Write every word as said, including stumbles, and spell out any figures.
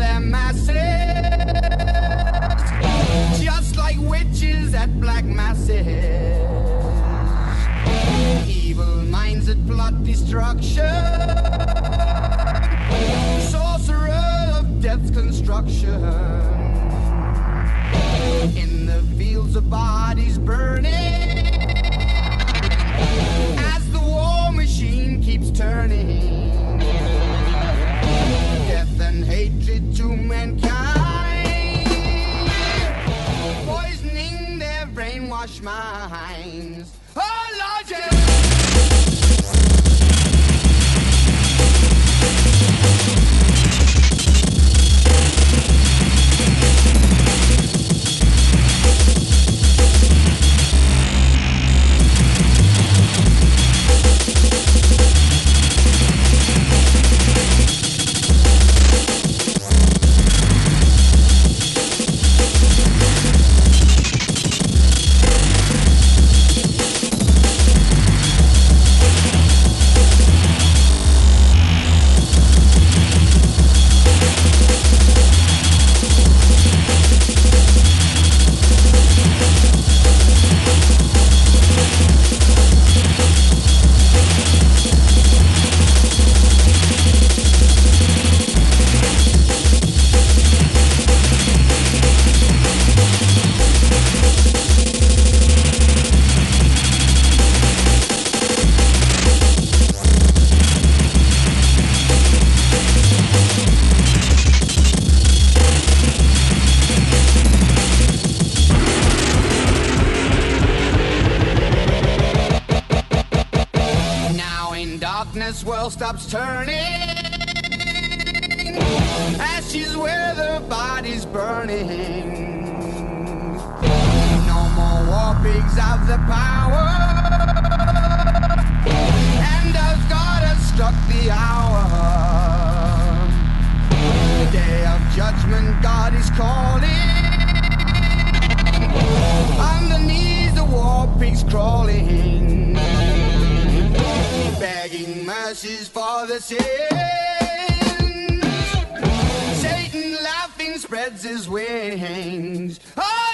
their masses, just like witches at black masses. Evil minds that plot destruction, sorcerer of death's construction. In the fields of bodies burning, as the war machine keeps turning, death and hatred to mankind, poisoning their brainwashed minds. Oh Lord, yeah. This world stops turning, ashes where the body's burning. No more war pigs have the power, and as God has struck the hour, the day of judgment God is calling. Underneath the war pigs crawling, begging mercies for the sins. Satan laughing spreads his wings. Oh!